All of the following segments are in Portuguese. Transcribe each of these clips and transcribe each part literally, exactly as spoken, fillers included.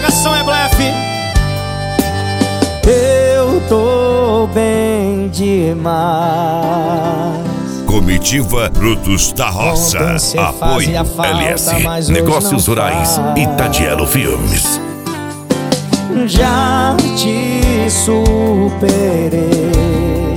coração é blefe. Eu tô bem demais. Comitiva Frutos da Roça. Apoio L S Negócios Rurais e Tadielo Filmes. Já te superei.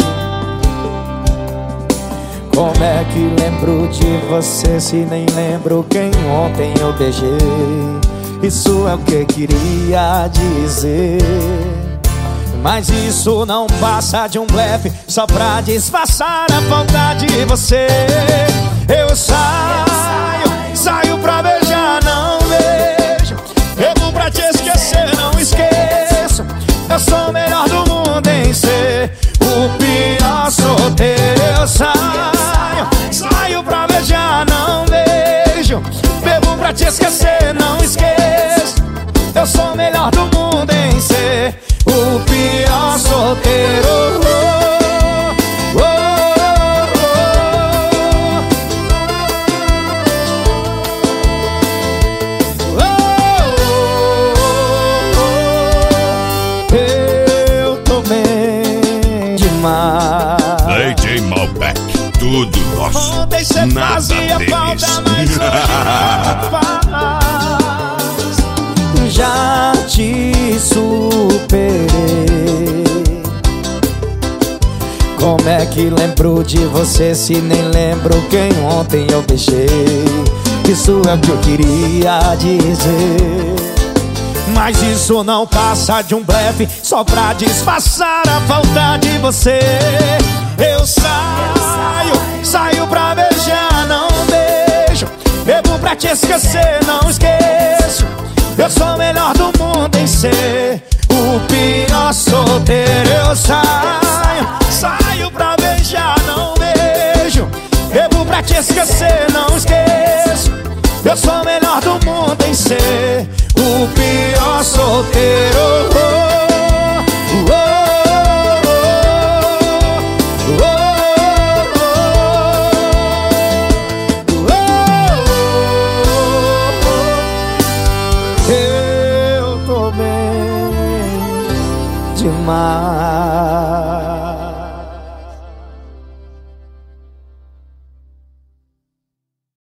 Como é que lembro de você se nem lembro quem ontem eu beijei? Isso é o que queria dizer, mas isso não passa de um blefe, só pra disfarçar a vontade de você. Eu saio, saio pra beijar, não beijo. Eu vou pra te esquecer, não esqueço. Eu sou o melhor do mundo em ser o pior solteiro. Eu saio, saio pra beijar, não beijo. Bebo pra te esquecer, não esqueço. Eu sou o melhor do mundo em ser o pior solteiro. Oh, oh, oh, oh. Eu tô bem demais. D J Malbec, tudo nosso. Ontem cê nada fazia deles. falta, mas hoje não faz. Já te superei. Como é que lembro de você se nem lembro quem ontem eu beijei? Isso é o que eu queria dizer, mas isso não passa de um blefe, só pra disfarçar a falta de você. Eu saio, saio pra beijar, não beijo. Bebo pra te esquecer, não esqueço. Eu sou o melhor do mundo em ser o pior solteiro. Eu saio, saio pra beijar, não beijo. Bebo pra te esquecer, não esqueço. Eu sou o melhor do mundo em ser o pior solteiro. Oh, oh, oh, oh, oh. Eu tô bem demais.